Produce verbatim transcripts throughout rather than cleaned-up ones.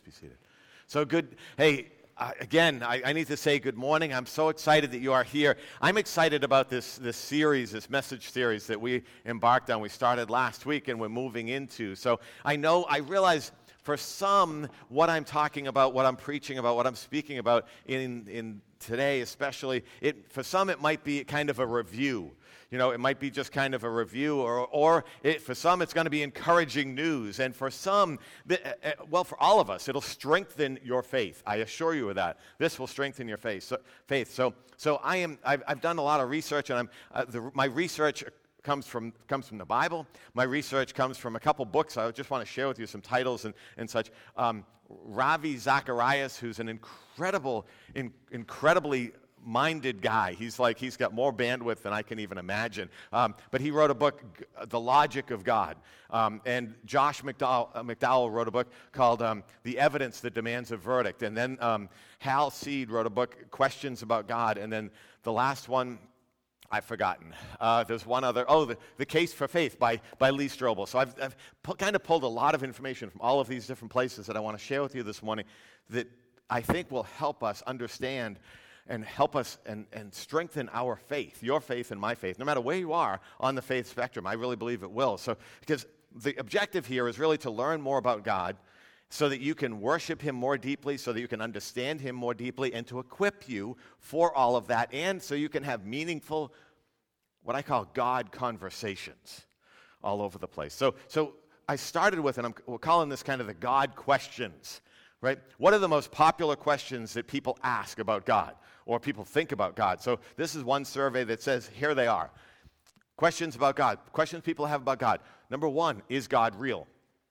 be seated. So good. Hey, uh, again, I, I need to say good morning. I'm so excited that you are here. I'm excited about this, this series, this message series that we embarked on. We started last week and we're moving into. So I know, I realize for some, what I'm talking about, what I'm preaching about, what I'm speaking about in, in today especially, it, for some it might be kind of a review. You know, it might be just kind of a review, or, or it, for some it's going to be encouraging news. And for some, well, for all of us, it'll strengthen your faith. I assure you of that. This will strengthen your faith. So, faith. So, so I am. I've, I've done a lot of research, and I'm. Uh, the, my research comes from comes from the Bible. My research comes from a couple books. I just want to share with you some titles and and such. Um, Ravi Zacharias, who's an incredible, in, incredibly minded guy. He's like, he's got more bandwidth than I can even imagine. Um, but he wrote a book, The Logic of God. Um, and Josh McDowell, uh, McDowell wrote a book called um, The Evidence That Demands a Verdict. And then um, Hal Seed wrote a book, Questions About God. And then the last one, I've forgotten. Uh, there's one other, oh, the, the Case for Faith by, by Lee Strobel. So I've, I've pu- kind of pulled a lot of information from all of these different places that I want to share with you this morning that I think will help us understand and help us and, and strengthen our faith, your faith and my faith, no matter where you are on the faith spectrum. I really believe it will. So, because the objective here is really to learn more about God so that you can worship Him more deeply, so that you can understand Him more deeply, and to equip you for all of that, and so you can have meaningful, what I call God conversations all over the place. So, so I started with, and I'm, we're calling this kind of the God questions, right? What are the most popular questions that people ask about God, or people think about God? So this is one survey that says, here they are. Questions about God. Questions people have about God. Number one, is God real?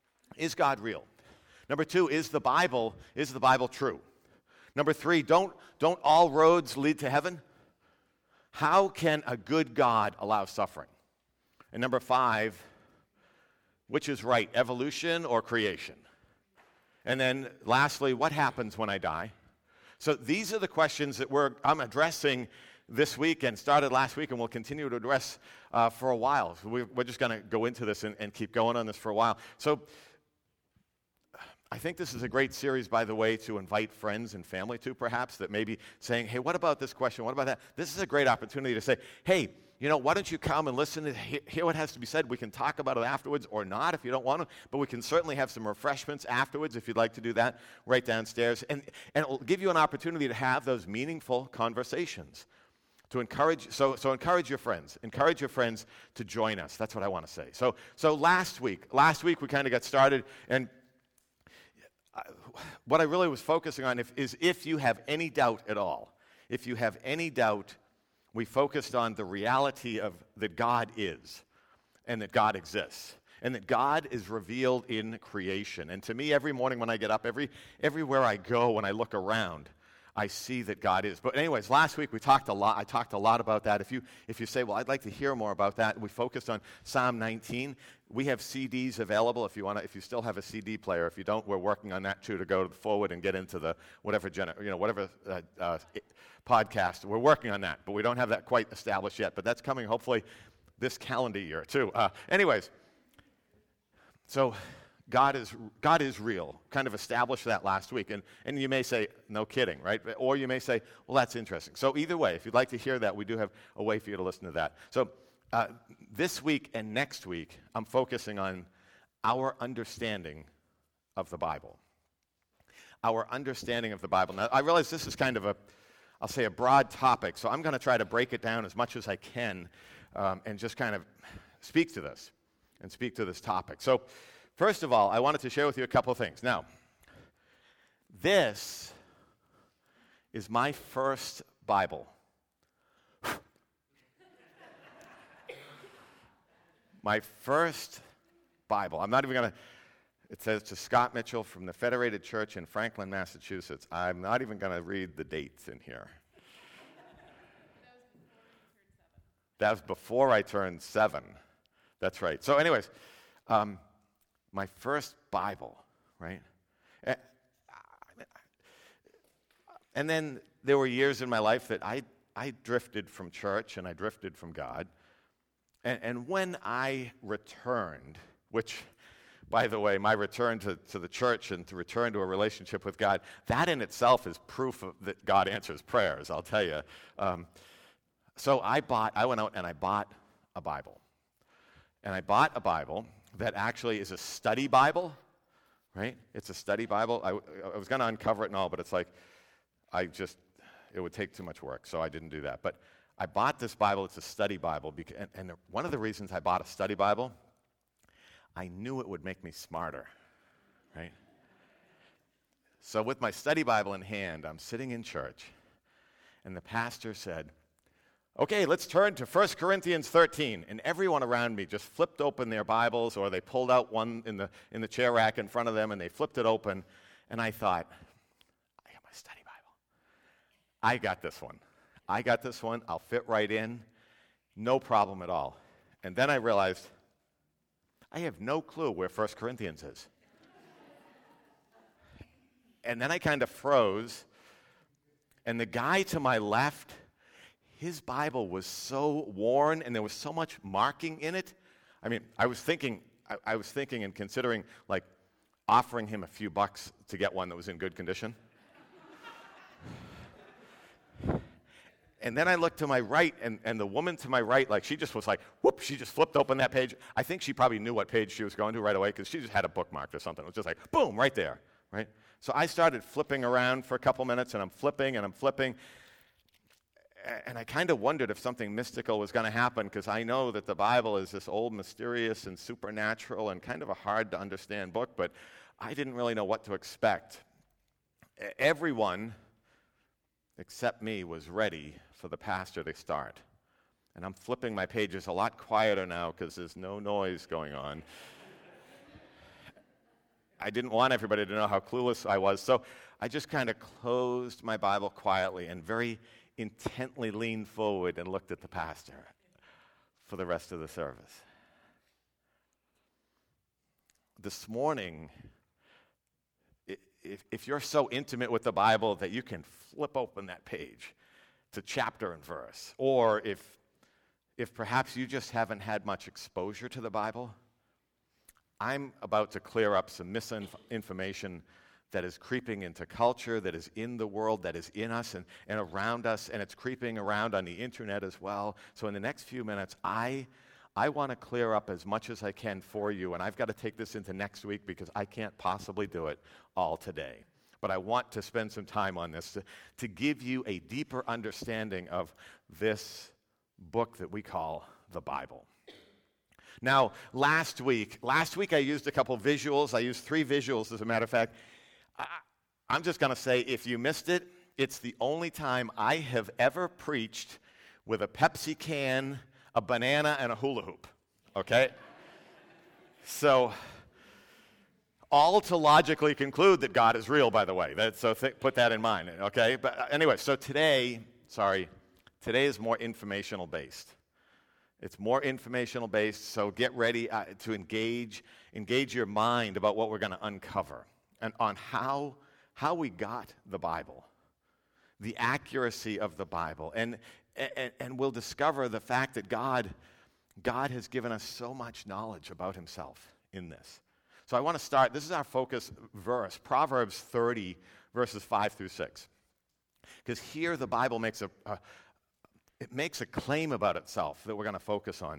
Is God real? Number two, is the Bible, is the Bible true? Number three, don't, don't all roads lead to heaven? How can a good God allow suffering? And number five, which is right, evolution or creation? And then lastly, what happens when I die? So these are the questions that we're, I'm addressing this week and started last week and will continue to address uh, for a while. So we're, we're just going to go into this and, and keep going on this for a while. So I think this is a great series, by the way, to invite friends and family to, perhaps, that may be saying, hey, what about this question? What about that? This is a great opportunity to say, hey, you know, why don't you come and listen to hear what has to be said? We can talk about it afterwards or not if you don't want to, but we can certainly have some refreshments afterwards if you'd like to do that right downstairs. And, and it will give you an opportunity to have those meaningful conversations. To encourage, so, so encourage your friends. Encourage your friends to join us. That's what I want to say. So, so last week, last week we kind of got started, and what I really was focusing on if, is if you have any doubt at all, if you have any doubt, we focused on the reality of that God is and that God exists and that God is revealed in creation. And to me, every morning when I get up, every everywhere I go, when I look around, I see that God is. But anyways, last week we talked a lot. I talked a lot about that. If you if you say, well, I'd like to hear more about that, we focused on Psalm nineteen. We have C Ds available if you want to. If you still have a C D player, if you don't, we're working on that too to go forward and get into the whatever gener- you know whatever uh, uh, podcast. We're working on that, but we don't have that quite established yet. But that's coming hopefully this calendar year too. Uh, anyways, so. God is God is real. Kind of established that last week. And, and you may say, no kidding, right? Or you may say, well, that's interesting. So either way, if you'd like to hear that, we do have a way for you to listen to that. So uh, this week and next week, I'm focusing on our understanding of the Bible. Our understanding of the Bible. Now, I realize this is kind of a, I'll say a broad topic, so I'm going to try to break it down as much as I can um, and just kind of speak to this and speak to this topic. So first of all, I wanted to share with you a couple of things. Now, this is my first Bible. My first Bible. I'm not even going to, it says to Scott Mitchell from the Federated Church in Franklin, Massachusetts. I'm not even going to read the dates in here. That was before I turned seven. That's right. So anyways, um, my first Bible, right? And then there were years in my life that I, I drifted from church and I drifted from God. And, and when I returned, which by the way, my return to, to the church and to return to a relationship with God, that in itself is proof of, that God answers prayers, I'll tell you. Um, so I bought, I went out and I bought a Bible. And I bought a Bible that actually is a study Bible, right? It's a study Bible. I, I was going to uncover it and all, but it's like, I just, it would take too much work, so I didn't do that. But I bought this Bible. It's a study Bible. Because, and, and one of the reasons I bought a study Bible, I knew it would make me smarter, right? So with my study Bible in hand, I'm sitting in church, and the pastor said, okay, let's turn to First Corinthians thirteen. And everyone around me just flipped open their Bibles, or they pulled out one in the, in the chair rack in front of them, and they flipped it open. And I thought, I got my study Bible. I got this one. I got this one. I'll fit right in. No problem at all. And then I realized, I have no clue where First Corinthians is. And then I kind of froze. And the guy to my left, his Bible was so worn and there was so much marking in it. I mean, I was thinking, I, I was thinking and considering like offering him a few bucks to get one that was in good condition. And then I looked to my right, and, and the woman to my right, like she just was like, whoop, she just flipped open that page. I think she probably knew what page she was going to right away because she just had a bookmark or something. It was just like, boom, right there, right? So I started flipping around for a couple minutes, and I'm flipping, and I'm flipping. And I kind of wondered if something mystical was going to happen because I know that the Bible is this old, mysterious, and supernatural and kind of a hard-to-understand book, but I didn't really know what to expect. Everyone except me was ready for the pastor to start. And I'm flipping my pages a lot quieter now because there's no noise going on. I didn't want everybody to know how clueless I was, so I just kind of closed my Bible quietly and very intently leaned forward and looked at the pastor for the rest of the service. This morning, If, if you're so intimate with the Bible that you can flip open that page to chapter and verse, or if, if perhaps you just haven't had much exposure to the Bible, I'm about to clear up some misinformation that is creeping into culture, that is in the world, that is in us and, and around us, and it's creeping around on the internet as well. So in the next few minutes, I I want to clear up as much as I can for you, and I've got to take this into next week because I can't possibly do it all today. But I want to spend some time on this to, to give you a deeper understanding of this book that we call the Bible. Now, last week, last week I used a couple visuals. I used three visuals, as a matter of fact. I, I'm just going to say, if you missed it, it's the only time I have ever preached with a Pepsi can, a banana, and a hula hoop, okay? So, all to logically conclude that God is real, by the way. That, so th- put that in mind, okay? But uh, anyway, so today, sorry, today is more informational based. It's more informational based, so get ready uh, to engage, engage your mind about what we're going to uncover and on how, how we got the Bible, the accuracy of the Bible, and And, and we'll discover the fact that God, God has given us so much knowledge about himself in this. So I want to start, this is our focus verse, Proverbs thirty, verses five through six. Because here the Bible makes a, a, it makes a claim about itself that we're going to focus on.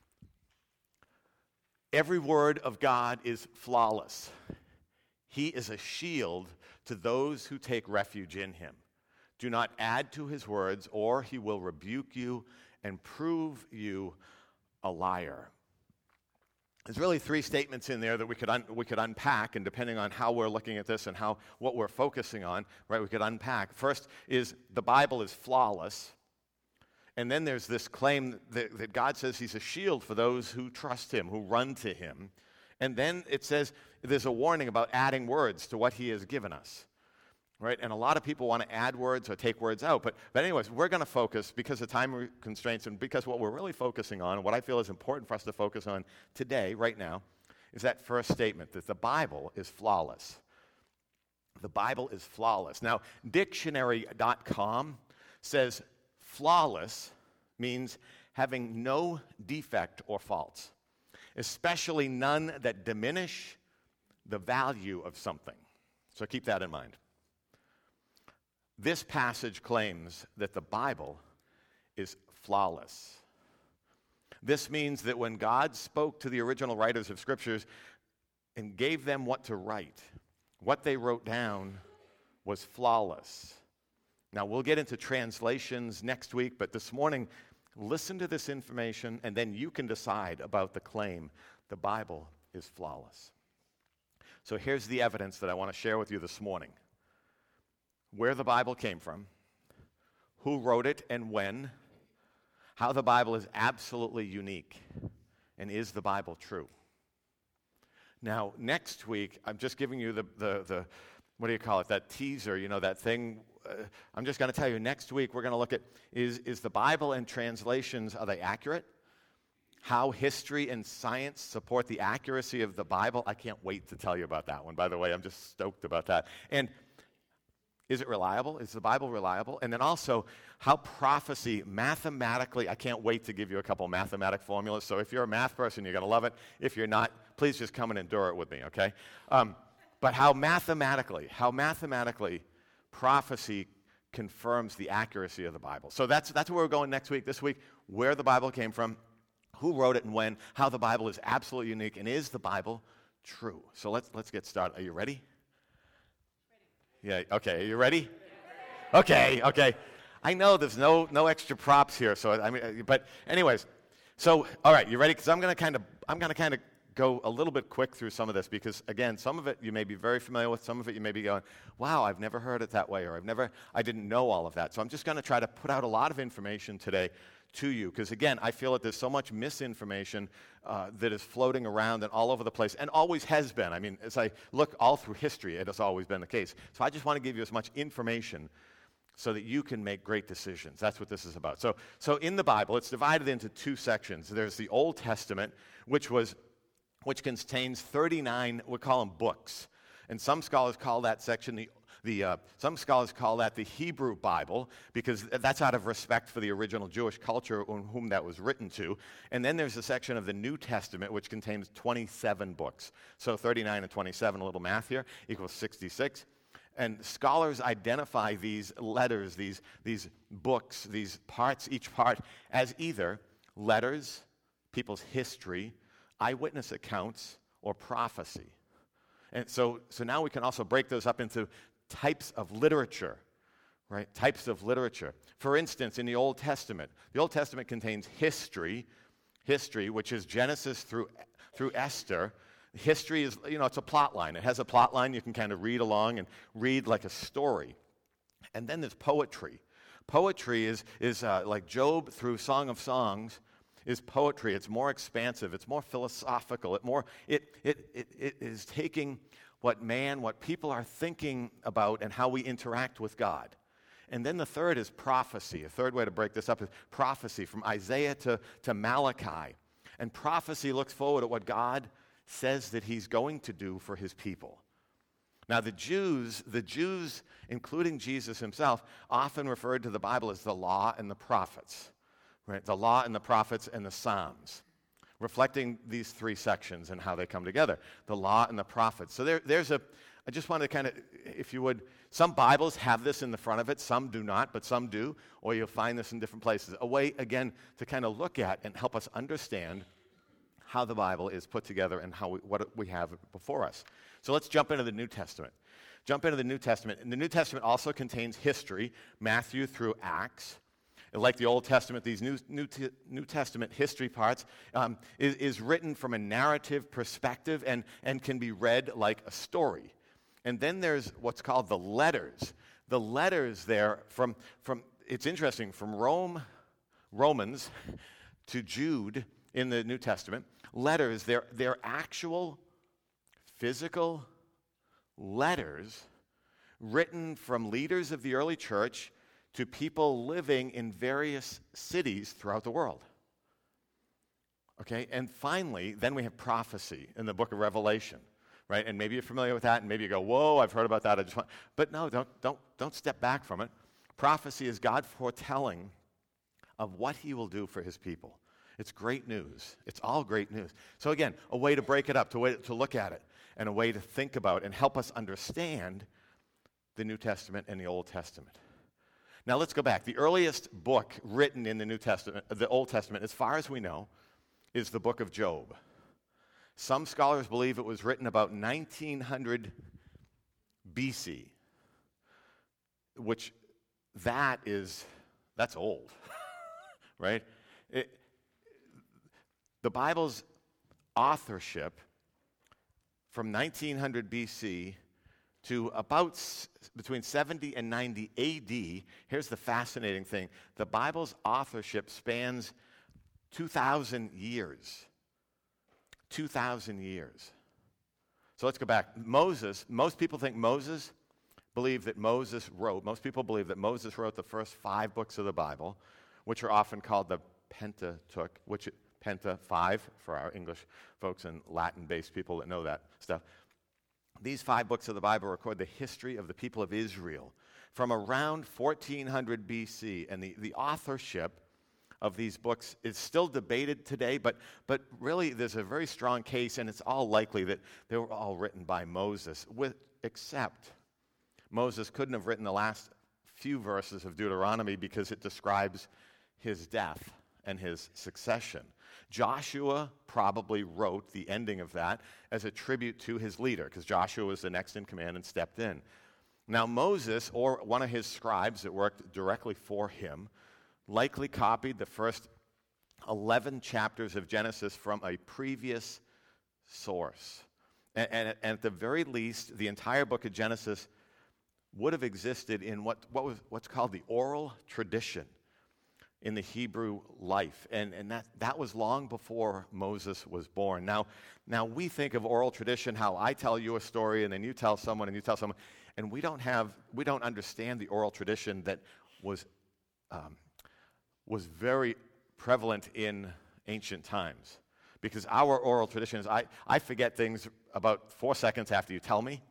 Every word of God is flawless. He is a shield to those who take refuge in him. Do not add to his words, or he will rebuke you and prove you a liar. There's really three statements in there that we could un- we could unpack, and depending on how we're looking at this and how what we're focusing on, right, we could unpack. First is the Bible is flawless, and then there's this claim that, that God says he's a shield for those who trust him, who run to him, and then it says there's a warning about adding words to what he has given us. Right, and a lot of people want to add words or take words out. But, but anyways, we're going to focus, because of time constraints and because what we're really focusing on, what I feel is important for us to focus on today, right now, is that first statement, that the Bible is flawless. The Bible is flawless. Now, dictionary dot com says flawless means having no defect or faults, especially none that diminish, the value of something. So keep that in mind. This passage claims that the Bible is flawless. This means that when God spoke to the original writers of Scriptures and gave them what to write, what they wrote down was flawless. Now, we'll get into translations next week, but this morning, listen to this information, and then you can decide about the claim the Bible is flawless. So here's the evidence that I want to share with you this morning. Where the Bible came from, who wrote it and when, how the Bible is absolutely unique, and is the Bible true? Now, next week, I'm just giving you the, the, the what do you call it, that teaser, you know, that thing. Uh, I'm just going to tell you, next week we're going to look at, is, is the Bible and translations, are they accurate? How history and science support the accuracy of the Bible. I can't wait to tell you about that one, by the way. I'm just stoked about that. And is it reliable? Is the Bible reliable? And then also, how prophecy mathematically, I can't wait to give you a couple mathematic formulas. So if you're a math person, you're going to love it. If you're not, please just come and endure it with me, okay? Um, but how mathematically, how mathematically prophecy confirms the accuracy of the Bible. So that's, that's where we're going next week. This week, where the Bible came from, who wrote it and when, how the Bible is absolutely unique, and is the Bible true? So let's, let's get started. Are you ready? Yeah, okay, are you ready? Okay, okay. I know there's no no extra props here, so I mean, but anyways, so all right, you ready? Because I'm gonna kind of I'm gonna kind of go a little bit quick through some of this, because again, some of it you may be very familiar with, some of it you may be going, wow, I've never heard it that way, or I've never, I didn't know all of that. So I'm just gonna try to put out a lot of information today to you, because again, I feel that there's so much misinformation uh, that is floating around and all over the place, and always has been. I mean, as I look all through history, it has always been the case. So I just want to give you as much information so that you can make great decisions. That's what this is about. So, so in the Bible, it's divided into two sections. There's the Old Testament, which was, which contains thirty-nine, we call them books, and some scholars call that section the The, uh, some scholars call that the Hebrew Bible, because that's out of respect for the original Jewish culture on whom that was written to. And then there's a section of the New Testament, which contains twenty-seven books. So thirty-nine and twenty-seven, a little math here, equals sixty-six. And scholars identify these letters, these, these books, these parts, each part, as either letters, people's history, eyewitness accounts, or prophecy. And so, so now we can also break those up into types of literature, right? Types of literature. For instance, in the Old Testament, the Old Testament contains history, history, which is Genesis through through Esther. History is, you know, it's a plot line. It has a plot line. You can kind of read along and read like a story. And then there's poetry. Poetry is is uh, like Job through Song of Songs is poetry. It's more expansive. It's more philosophical. It more it it it, it is taking what man, what people are thinking about, and how we interact with God. And then the third is prophecy. A third way to break this up is prophecy, from Isaiah to, to Malachi. And prophecy looks forward at what God says that he's going to do for his people. Now the Jews, the Jews, including Jesus himself, often referred to the Bible as the law and the prophets, right? The law and the prophets and the Psalms, reflecting these three sections and how they come together, the law and the prophets. So there, there's a, I just wanted to kind of, if you would, some Bibles have this in the front of it, some do not, but some do, or you'll find this in different places. A way, again, to kind of look at and help us understand how the Bible is put together and how we, what we have before us. So let's jump into the New Testament. Jump into the New Testament. And the New Testament also contains history, Matthew through Acts. And like the Old Testament, these New, New, New Testament history parts um, is, is written from a narrative perspective and, and can be read like a story. And then there's what's called the letters. The letters there from, from it's interesting, from Rome, Romans to Jude in the New Testament, letters, they're, they're actual physical letters written from leaders of the early church to people living in various cities throughout the world. Okay, and finally, then we have prophecy in the book of Revelation, right? And maybe you're familiar with that, and maybe you go, whoa, I've heard about that. I just want, but no, don't, don't, don't step back from it. Prophecy is God foretelling of what he will do for his people. It's great news. It's all great news. So again, a way to break it up, to way to look at it. and a way to think about and help us understand the New Testament and the Old Testament. Now let's go back. The earliest book written in the New Testament, the Old Testament, as far as we know, is the book of Job. Some scholars believe it was written about nineteen hundred B C, which that is, that's old, right? It, the Bible's authorship from nineteen hundred B C to about s- between seventy and ninety A D, here's the fascinating thing. The Bible's authorship spans two thousand years. two thousand years. So let's go back. Moses, most people think Moses, believe that Moses wrote, most people believe that Moses wrote the first five books of the Bible, which are often called the Pentateuch, which, Penta, five, for our English folks and Latin-based people that know that stuff. These five books of the Bible record the history of the people of Israel from around fourteen hundred B C, and the, the authorship of these books is still debated today, but, but really there's a very strong case, and it's all likely that they were all written by Moses, with, except Moses couldn't have written the last few verses of Deuteronomy because it describes his death and his succession. Joshua probably wrote the ending of that as a tribute to his leader, because Joshua was the next in command and stepped in. Now Moses, or one of his scribes that worked directly for him, likely copied the first eleven chapters of Genesis from a previous source. And, and, and at the very least, the entire book of Genesis would have existed in what, what was what's called the oral tradition in the Hebrew life. And, and that, that was long before Moses was born. Now, now we think of oral tradition, how I tell you a story and then you tell someone and you tell someone, and we don't have, we don't understand the oral tradition that was, um, was very prevalent in ancient times. Because our oral tradition is, I, I forget things about four seconds after you tell me.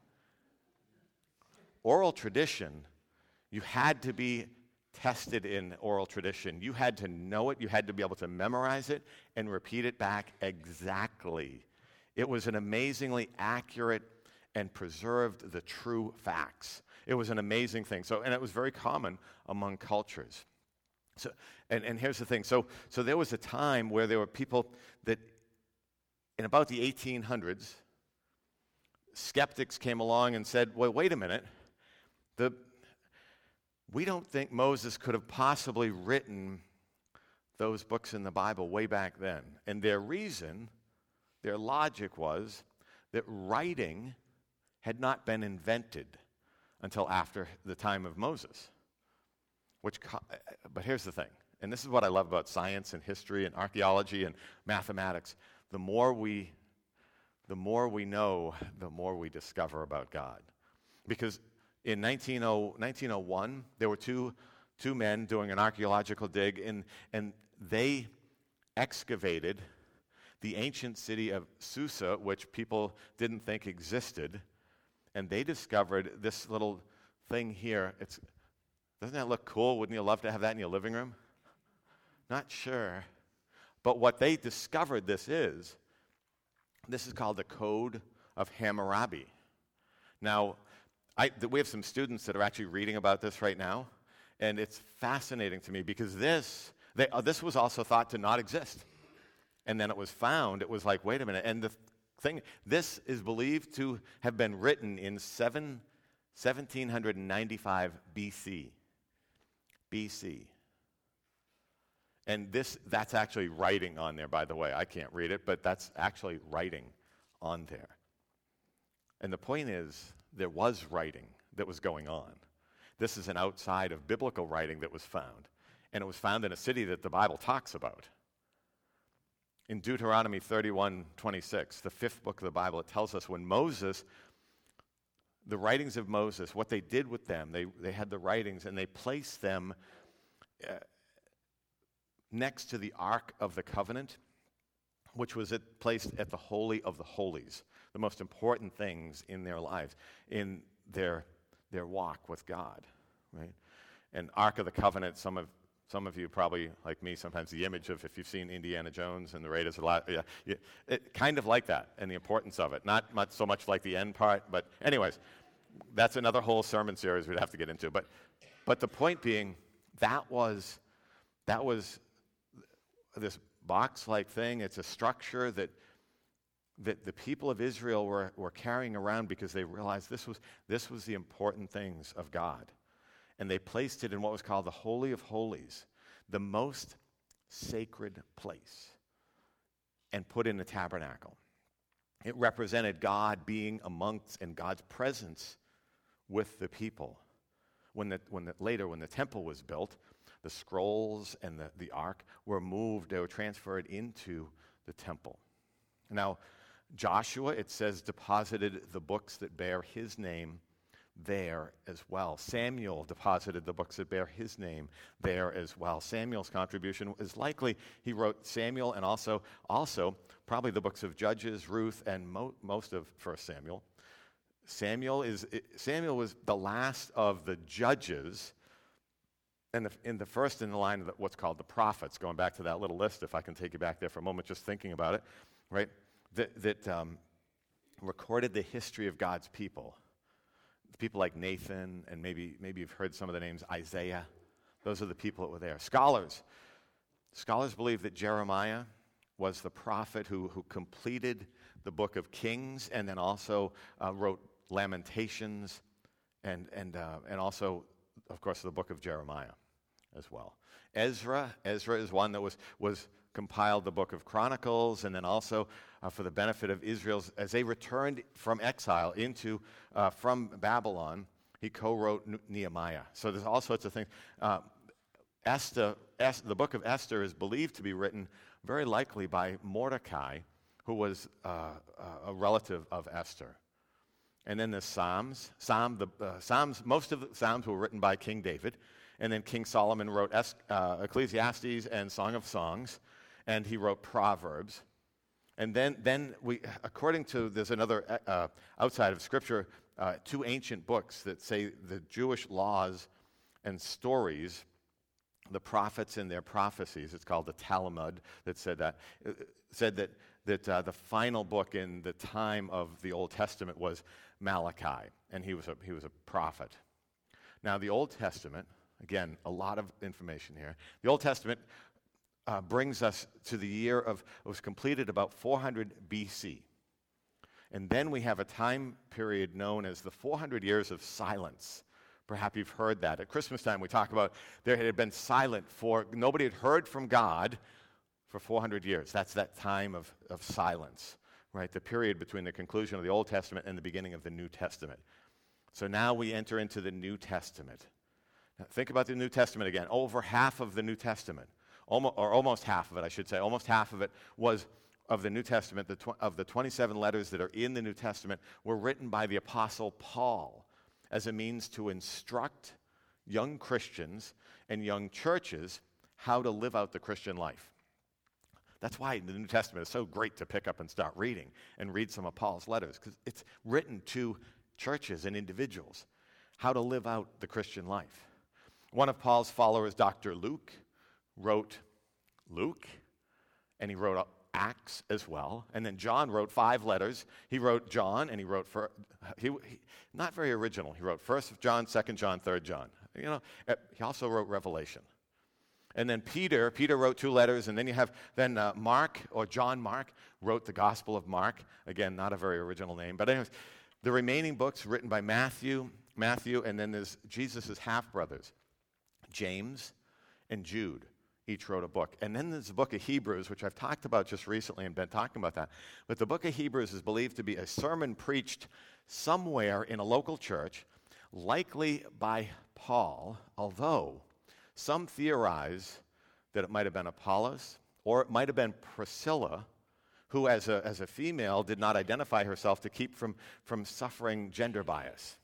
Oral tradition, you had to be tested in oral tradition. You had to know it. You had to be able to memorize it and repeat it back exactly. It was an amazingly accurate and preserved the true facts. It was an amazing thing. So, and it was very common among cultures. So, and, and here's the thing. So, so there was a time where there were people that, in about the eighteen hundreds, skeptics came along and said, well, wait a minute. The We don't think Moses could have possibly written those books in the Bible way back then. And their reason, their logic was that writing had not been invented until after the time of Moses. Which, but here's the thing, and this is what I love about science and history and archaeology and mathematics. The more we, the more we know, the more we discover about God. Because in nineteen oh one, there were two, two men doing an archaeological dig, and, and they excavated the ancient city of Susa, which people didn't think existed, and they discovered this little thing here. It's, doesn't that look cool? Wouldn't you love to have that in your living room? Not sure. But what they discovered this is, this is called the Code of Hammurabi. Now, I, we have some students that are actually reading about this right now, and it's fascinating to me because this, they, uh, this was also thought to not exist. And then it was found, it was like, wait a minute, and the thing, this is believed to have been written in seven, seventeen ninety-five B C. B C. And this, that's actually writing on there, by the way. I can't read it, but that's actually writing on there. And the point is, there was writing that was going on. This is an outside of biblical writing that was found. And it was found in a city that the Bible talks about. In Deuteronomy thirty-one twenty-six, the fifth book of the Bible, it tells us when Moses, the writings of Moses, what they did with them, they, they had the writings and they placed them uh, next to the Ark of the Covenant, which was at, placed at the Holy of the Holies, the most important things in their lives, in their, their walk with God, right? And Ark of the Covenant, some of Some of you probably, like me, sometimes the image of if you've seen Indiana Jones and the Raiders, a lot, yeah, yeah, it, kind of like that and the importance of it. Not much, so much like the end part, but anyways, that's another whole sermon series we'd have to get into. But, but the point being, that was, that was this box-like thing. It's a structure that that the people of Israel were, were carrying around because they realized this was, this was the important things of God. And they placed it in what was called the Holy of Holies, the most sacred place, and put in the tabernacle. It represented God being amongst and God's presence with the people. When the, when the, later, when the temple was built, the scrolls and the, the ark were moved, they were transferred into the temple. Now, Joshua, it says, deposited the books that bear his name there as well. Samuel deposited the books that bear his name there as well. Samuel's contribution is likely he wrote Samuel and also, also probably the books of Judges, Ruth, and mo- most of First Samuel. Samuel is Samuel was the last of the judges, and the, in the first in the line of the, what's called the prophets. Going back to that little list, if I can take you back there for a moment, just thinking about it, right? That, that um, recorded the history of God's people. People like Nathan, and maybe maybe you've heard some of the names, Isaiah. Those are the people that were there. Scholars. Scholars believe that Jeremiah was the prophet who, who completed the book of Kings and then also uh, wrote Lamentations and, and, uh, and also, of course, the book of Jeremiah as well. Ezra. Ezra is one that was was compiled the book of Chronicles, and then also uh, for the benefit of Israel, as they returned from exile into, uh, from Babylon, he co-wrote Nehemiah. So there's all sorts of things. Uh, Esther, Esther, the book of Esther is believed to be written very likely by Mordecai, who was uh, a relative of Esther. And then the Psalms. Psalm, the, uh, Psalms, most of the Psalms were written by King David, and then King Solomon wrote es- uh, Ecclesiastes and Song of Songs, and he wrote Proverbs. And then, then we, according to, there's another, uh, outside of Scripture, uh, two ancient books that say the Jewish laws and stories, the prophets and their prophecies. It's called the Talmud that said that. It said that, that uh, the final book in the time of the Old Testament was Malachi, and he was a, he was a prophet. Now, the Old Testament, again, a lot of information here. The Old Testament Uh, brings us to the year of, it was completed about four hundred B C. And then we have a time period known as the four hundred years of silence. Perhaps you've heard that. At Christmas time, we talk about there had been silent for, nobody had heard from God for four hundred years. That's that time of, of silence, right? The period between the conclusion of the Old Testament and the beginning of the New Testament. So now we enter into the New Testament. Now, think about the New Testament again. Over half of the New Testament, almost, or almost half of it, I should say, almost half of it was of the New Testament, the tw- of the twenty-seven letters that are in the New Testament, were written by the Apostle Paul as a means to instruct young Christians and young churches how to live out the Christian life. That's why the New Testament is so great to pick up and start reading and read some of Paul's letters, because it's written to churches and individuals how to live out the Christian life. One of Paul's followers, Doctor Luke, wrote Luke, and he wrote Acts as well. And then John wrote five letters. He wrote John, and he wrote, for, he, he not very original. He wrote First John, Second John, Third John. You know, he also wrote Revelation. And then Peter, Peter wrote two letters, and then you have, then uh, Mark, or John Mark, wrote the Gospel of Mark. Again, not a very original name. But anyways, the remaining books written by Matthew, Matthew, and then there's Jesus' half-brothers, James and Jude. Each wrote a book. And then there's the book of Hebrews, which I've talked about just recently and been talking about that. But the book of Hebrews is believed to be a sermon preached somewhere in a local church, likely by Paul, although some theorize that it might have been Apollos, or it might have been Priscilla, who as a, as a female did not identify herself to keep from, from suffering gender bias.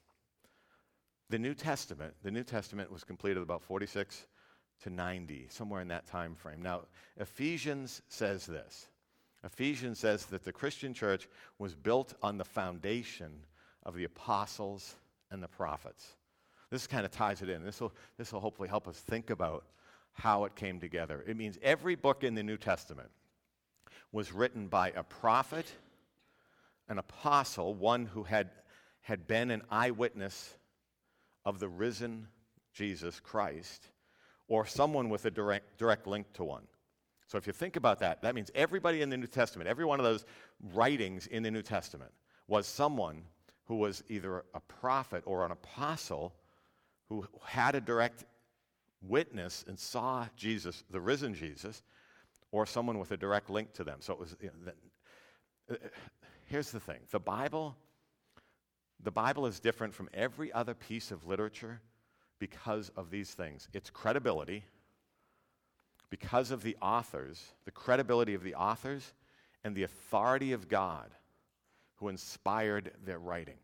The New Testament, the New Testament was completed about forty-six to ninety, somewhere in that time frame. Now, Ephesians says this. Ephesians says that the Christian church was built on the foundation of the apostles and the prophets. This kind of ties it in. This will this will hopefully help us think about how it came together. It means every book in the New Testament was written by a prophet, an apostle, one who had, had been an eyewitness of the risen Jesus Christ, or someone with a direct, direct link to one. So if you think about that, that means everybody in the New Testament, every one of those writings in the New Testament was someone who was either a prophet or an apostle who had a direct witness and saw Jesus, the risen Jesus, or someone with a direct link to them. So it was, you know, the, uh, here's the thing. The Bible, the Bible is different from every other piece of literature because of these things. Its credibility, because of the authors, the credibility of the authors, and the authority of God who inspired their writing.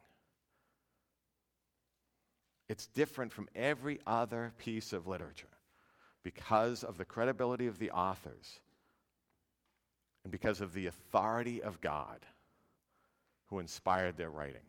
It's different from every other piece of literature because of the credibility of the authors and because of the authority of God who inspired their writing.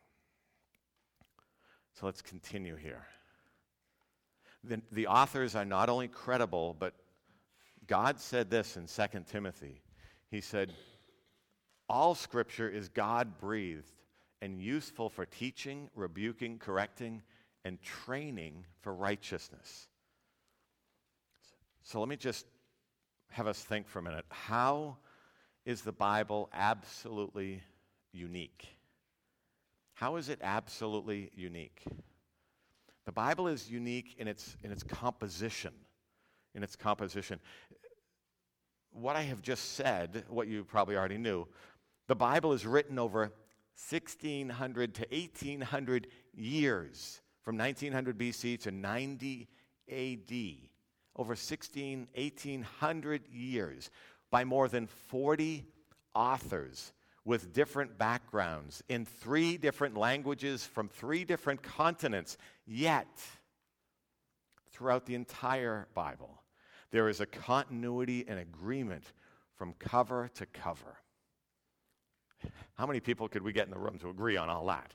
So let's continue here. The, the authors are not only credible, but God said this in Second Timothy. He said, all Scripture is God-breathed and useful for teaching, rebuking, correcting, and training for righteousness. So let me just have us think for a minute. How is the Bible absolutely unique? How is it absolutely unique? The Bible is unique in its, in its composition. In its composition. What I have just said, what you probably already knew, the Bible is written over sixteen hundred to eighteen hundred years, from nineteen hundred B C to ninety A D. Over sixteen, eighteen hundred years by more than forty authors with different backgrounds in three different languages from three different continents. Yet, throughout the entire Bible, there is a continuity and agreement from cover to cover. How many people could we get in the room to agree on all that?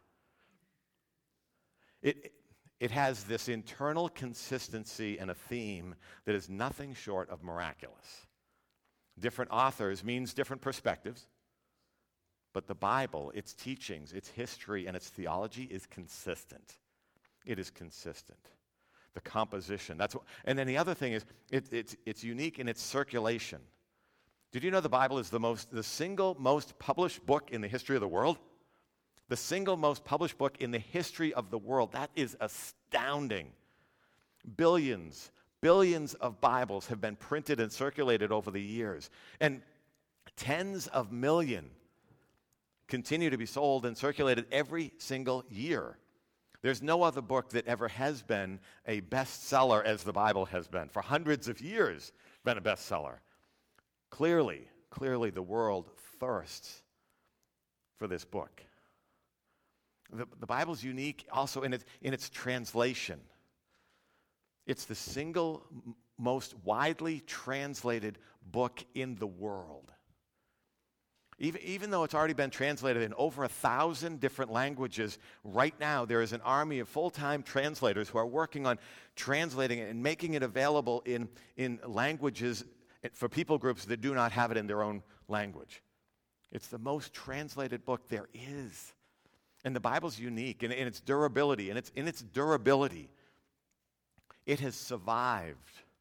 It, it has this internal consistency and a theme that is nothing short of miraculous. Different authors means different perspectives, but the Bible, its teachings, its history, and its theology is consistent. It is consistent. The composition, that's what, and then the other thing is, it, it's, it's unique in its circulation. Did you know the Bible is the most, the single most published book in the history of the world? The single most published book in the history of the world. That is astounding. Billions, billions of Bibles have been printed and circulated over the years. And tens of millions continue to be sold and circulated every single year. There's no other book that ever has been a bestseller as the Bible has been. For hundreds of years, been a bestseller. Clearly, clearly the world thirsts for this book. The, the Bible's unique also in its, in its translation. It's the single m- most widely translated book in the world. Even, even though it's already been translated in over a thousand different languages, right now there is an army of full-time translators who are working on translating it and making it available in, in languages for people groups that do not have it in their own language. It's the most translated book there is. And the Bible's unique in, in its durability, and it's in its durability. It has survived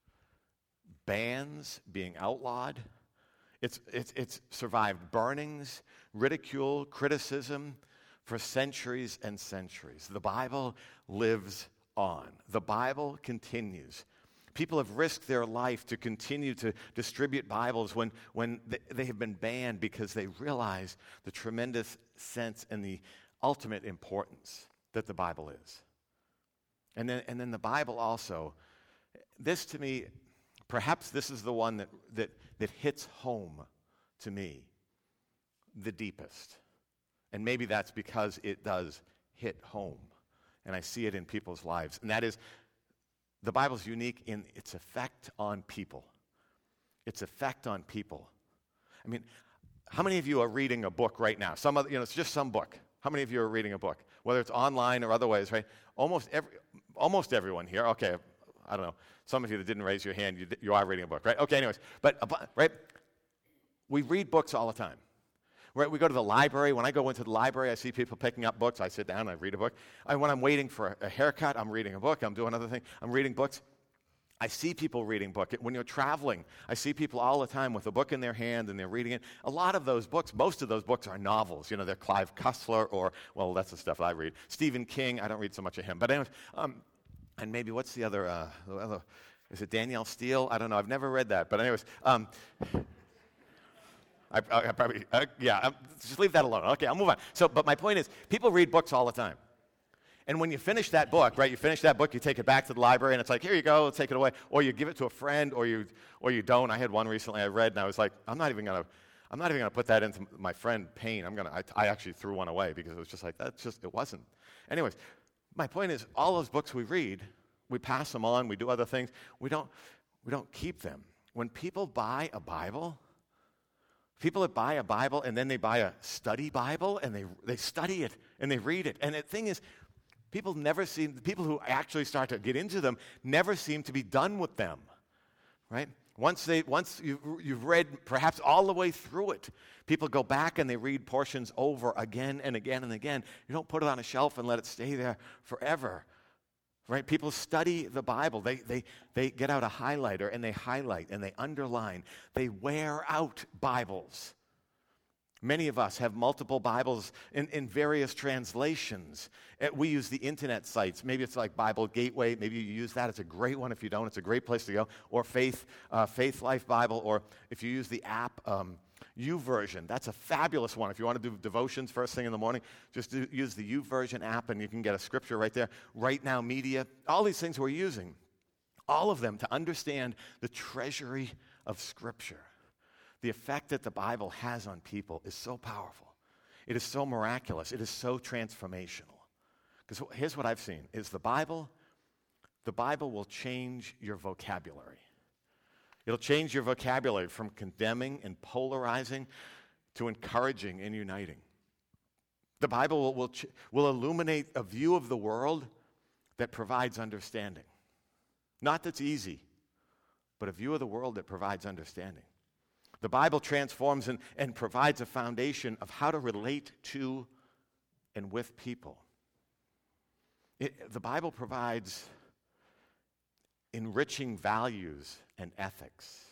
bans being outlawed. It's, it's, it's survived burnings, ridicule, criticism for centuries and centuries. The Bible lives on. The Bible continues. People have risked their life to continue to distribute Bibles when, when they have been banned because they realize the tremendous sense and the ultimate importance that the Bible is. And then, and then the Bible also, this to me, perhaps this is the one that, that, that hits home to me the deepest. And maybe that's because it does hit home. And I see it in people's lives. And that is, the Bible's unique in its effect on people. Its effect on people. I mean, how many of you are reading a book right now? Some other, you know, it's just some book. How many of you are reading a book? Whether it's online or otherwise, right? Almost every, almost everyone here. Okay, I don't know. Some of you that didn't raise your hand, you, you are reading a book, right? Okay, anyways. But, right, we read books all the time. Right, we go to the library. When I go into the library, I see people picking up books. I sit down, I read a book. I, when I'm waiting for a, a haircut, I'm reading a book. I'm doing other things. I'm reading books. I see people reading books. When you're traveling, I see people all the time with a book in their hand and they're reading it. A lot of those books, most of those books are novels. You know, they're Clive Cussler or, well, that's the stuff I read. Stephen King, I don't read so much of him. But anyways, um, and maybe what's the other, uh, the other, is it Danielle Steele? I don't know. I've never read that. But anyways, um, I, I probably, uh, yeah, um, just leave that alone. Okay, I'll move on. So, but my point is, people read books all the time. And when you finish that book, right, you finish that book, you take it back to the library, and it's like, here you go, take it away. Or you give it to a friend, or you or you don't. I had one recently I read, and I was like, I'm not even going to I'm not even going to put that into my friend Payne. I'm going to, I actually threw one away because it was just like, that's just, it wasn't. Anyways, my point is, all those books we read, we pass them on, we do other things. We don't, we don't keep them. When people buy a Bible, people that buy a Bible and then they buy a study Bible and they they study it and they read it. And the thing is, people never seem, the people who actually start to get into them never seem to be done with them, right? Once they, once you've, you've read perhaps all the way through it, people go back and they read portions over again and again and again. You don't put it on a shelf and let it stay there forever. Right? People study the Bible. They, they, they get out a highlighter and they highlight and they underline. They wear out Bibles. Many of us have multiple Bibles in, in various translations. Uh, We use the internet sites. Maybe it's like Bible Gateway. Maybe you use that. It's a great one. If you don't, it's a great place to go. Or Faith, uh, Faith Life Bible. Or if you use the app, um, YouVersion. That's a fabulous one. If you want to do devotions first thing in the morning, just do, use the YouVersion app and you can get a scripture right there. Right Now Media, all these things we're using, all of them to understand the treasury of Scripture. The effect that the Bible has on people is so powerful. It is so miraculous. It is so transformational. Because here's what I've seen, is the Bible, the Bible will change your vocabulary. It'll change your vocabulary from condemning and polarizing to encouraging and uniting. The Bible will, will, ch- will illuminate a view of the world that provides understanding. Not that's easy, but a view of the world that provides understanding. The Bible transforms and, and provides a foundation of how to relate to and with people. It, the Bible provides enriching values and ethics.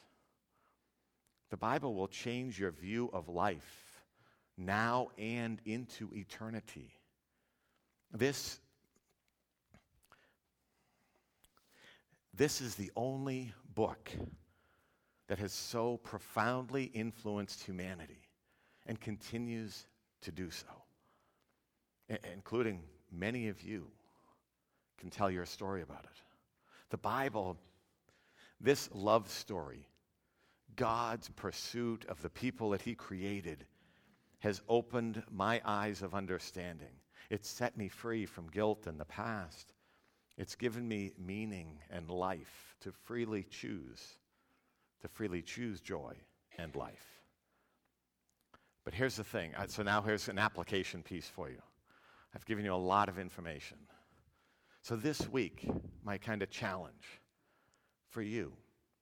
The Bible will change your view of life now and into eternity. This, this is the only book that has so profoundly influenced humanity and continues to do so, I- including many of you can tell your story about it. The Bible, this love story, God's pursuit of the people that He created, has opened my eyes of understanding. It's set me free from guilt and the past. It's given me meaning and life to freely choose, to freely choose joy and life. But here's the thing. Uh, So now here's an application piece for you. I've given you a lot of information. So this week, my kind of challenge for you,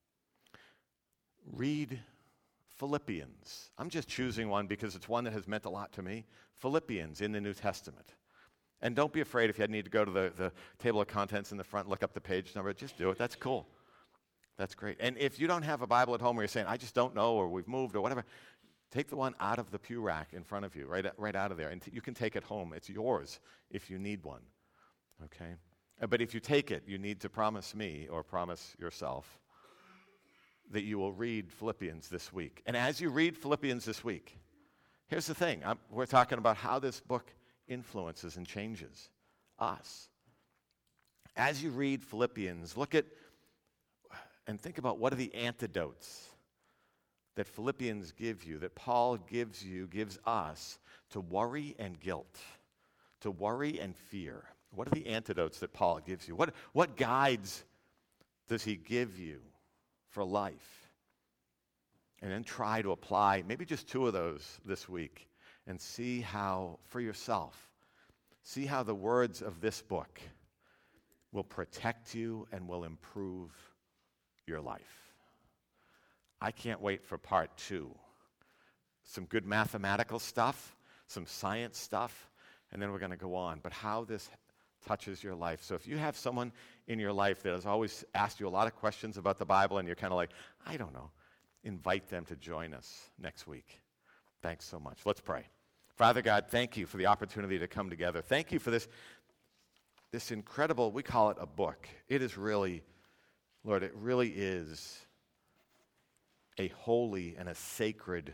read Philippians. I'm just choosing one because it's one that has meant a lot to me. Philippians in the New Testament. And don't be afraid if you need to go to the, the table of contents in the front, look up the page number, just do it. That's cool. That's great. And if you don't have a Bible at home or you're saying, I just don't know, or we've moved or whatever, take the one out of the pew rack in front of you, right, right out of there. And t- you can take it home. It's yours if you need one. Okay? Uh, But if you take it, you need to promise me or promise yourself that you will read Philippians this week. And as you read Philippians this week, here's the thing. I'm, we're talking about how this book influences and changes us. As you read Philippians, look at and think about what are the antidotes that Philippians give you, that Paul gives you, gives us to worry and guilt, to worry and fear. What are the antidotes that Paul gives you? What, what guides does he give you for life? And then try to apply maybe just two of those this week and see how, for yourself, see how the words of this book will protect you and will improve your life. I can't wait for part two. Some good mathematical stuff, some science stuff, and then we're going to go on. But how this touches your life. So if you have someone in your life that has always asked you a lot of questions about the Bible and you're kind of like, I don't know, invite them to join us next week. Thanks so much. Let's pray. Father God, thank you for the opportunity to come together. Thank you for this, this incredible, we call it a book. It is really, Lord, it really is a holy and a sacred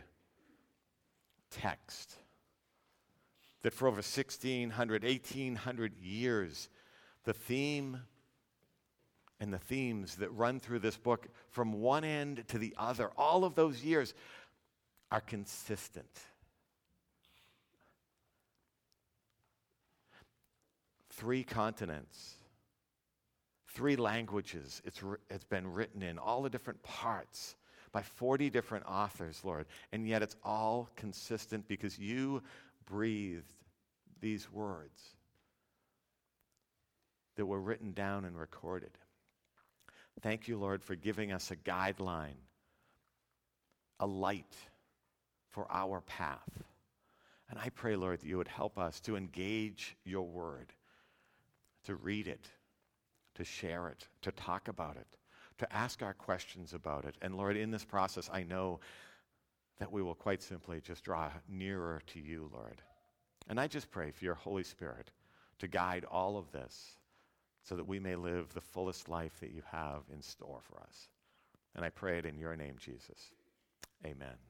text that for over sixteen hundred, eighteen hundred years, the theme and the themes that run through this book from one end to the other, all of those years, are consistent. Three continents, three languages it's, it's been written in, all the different parts by forty different authors, Lord, and yet it's all consistent because you breathed these words that were written down and recorded. Thank you, Lord, for giving us a guideline, a light for our path. And I pray, Lord, that you would help us to engage your word, to read it, to share it, to talk about it, to ask our questions about it. And Lord, in this process, I know that we will quite simply just draw nearer to you, Lord. And I just pray for your Holy Spirit to guide all of this so that we may live the fullest life that you have in store for us. And I pray it in your name, Jesus. Amen.